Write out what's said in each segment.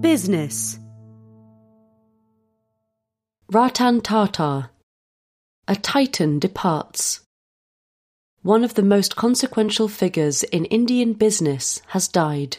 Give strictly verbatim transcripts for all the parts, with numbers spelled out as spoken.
Business. Ratan Tata. A Titan departs. One of the most consequential figures in Indian business has died.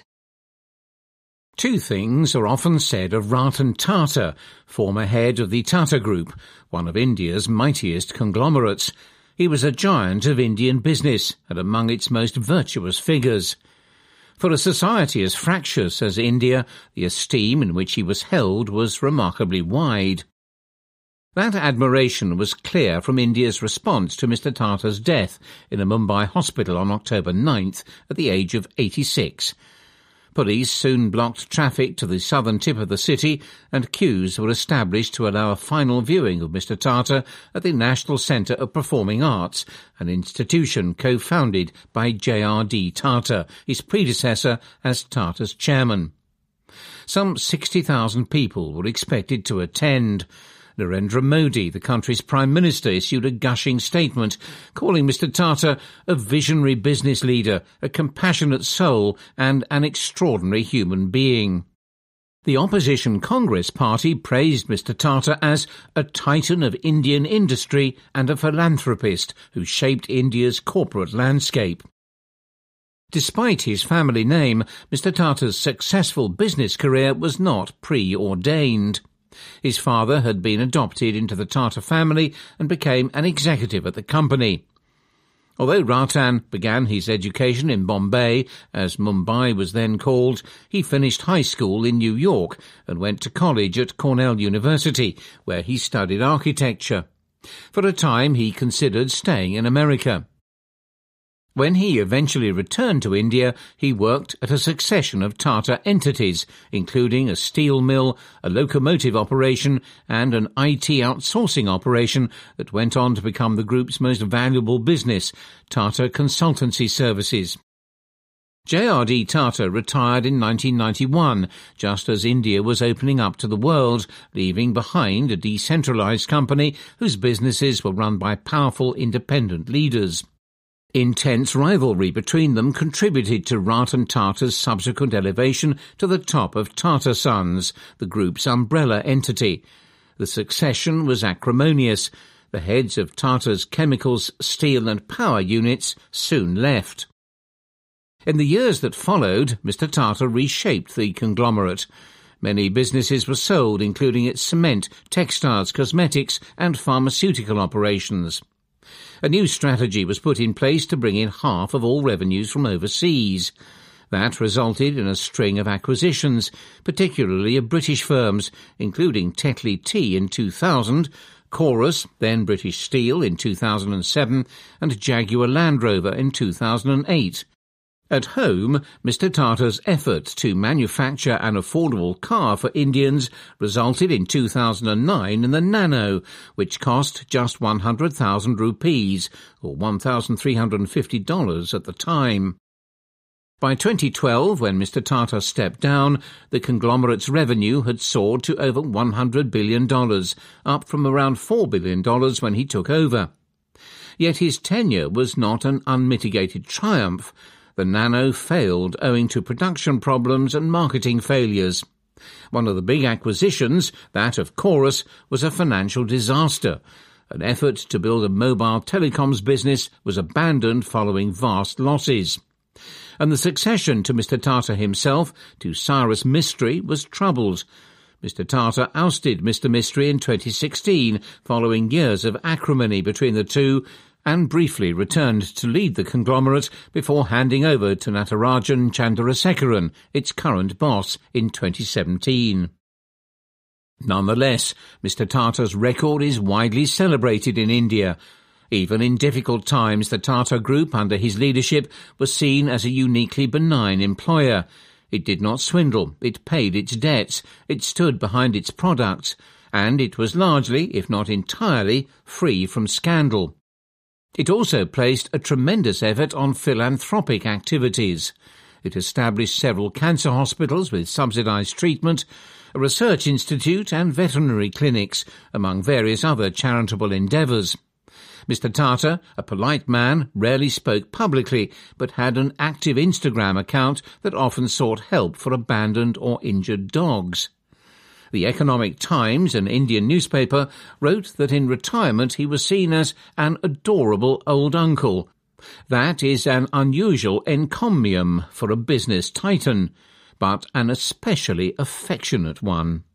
Two things are often said of Ratan Tata, former head of the Tata Group, one of India's mightiest conglomerates. He was a giant of Indian business and among its most virtuous figures. For a society as fractious as India, the esteem in which he was held was remarkably wide. That admiration was clear from India's response to Mister Tata's death in a Mumbai hospital on October ninth at the age of eighty-six. Police soon blocked traffic to the southern tip of the city, and queues were established to allow a final viewing of Mister Tata at the National Centre of Performing Arts, an institution co-founded by J R D Tata, his predecessor as Tata's chairman. Some sixty thousand people were expected to attend. Narendra Modi, the country's Prime Minister, issued a gushing statement calling Mister Tata a visionary business leader, a compassionate soul and an extraordinary human being. The opposition Congress Party praised Mister Tata as a titan of Indian industry and a philanthropist who shaped India's corporate landscape. Despite his family name, Mister Tata's successful business career was not preordained. His father had been adopted into the Tata family and became an executive at the company. Although Ratan began his education in Bombay, as Mumbai was then called, he finished high school in New York and went to college at Cornell University, where he studied architecture. For a time he considered staying in America. When he eventually returned to India, he worked at a succession of Tata entities, including a steel mill, a locomotive operation, and an I T outsourcing operation that went on to become the group's most valuable business, Tata Consultancy Services. J R D Tata retired in nineteen ninety-one, just as India was opening up to the world, leaving behind a decentralized company whose businesses were run by powerful independent leaders. Intense rivalry between them contributed to Ratan Tata's subsequent elevation to the top of Tata Sons, the group's umbrella entity. The succession was acrimonious. The heads of Tata's chemicals, steel and power units soon left. In the years that followed, Mister Tata reshaped the conglomerate. Many businesses were sold, including its cement, textiles, cosmetics and pharmaceutical operations. A new strategy was put in place to bring in half of all revenues from overseas. That resulted in a string of acquisitions, particularly of British firms, including Tetley Tea in two thousand, Chorus, then British Steel in two thousand seven, and Jaguar Land Rover in two thousand eight. At home, Mister Tata's effort to manufacture an affordable car for Indians resulted in two thousand nine in the Nano, which cost just one hundred thousand rupees, or one thousand three hundred fifty dollars at the time. By twenty twelve, when Mister Tata stepped down, the conglomerate's revenue had soared to over one hundred billion dollars, up from around four billion dollars when he took over. Yet his tenure was not an unmitigated triumph. The Nano failed owing to production problems and marketing failures. One of the big acquisitions, that of Chorus, was a financial disaster. An effort to build a mobile telecoms business was abandoned following vast losses. And the succession to Mister Tata himself, to Cyrus Mistry, was troubled. Mister Tata ousted Mister Mistry in twenty sixteen, following years of acrimony between the two, and briefly returned to lead the conglomerate before handing over to Natarajan Chandrasekaran, its current boss, in twenty seventeen. Nonetheless, Mister Tata's record is widely celebrated in India. Even in difficult times, the Tata Group under his leadership was seen as a uniquely benign employer. It did not swindle, it paid its debts, it stood behind its products, and it was largely, if not entirely, free from scandal. It also placed a tremendous effort on philanthropic activities. It established several cancer hospitals with subsidized treatment, a research institute and veterinary clinics, among various other charitable endeavors. Mister Tata, a polite man, rarely spoke publicly, but had an active Instagram account that often sought help for abandoned or injured dogs. The Economic Times, an Indian newspaper, wrote that in retirement he was seen as an adorable old uncle. That is an unusual encomium for a business titan, but an especially affectionate one.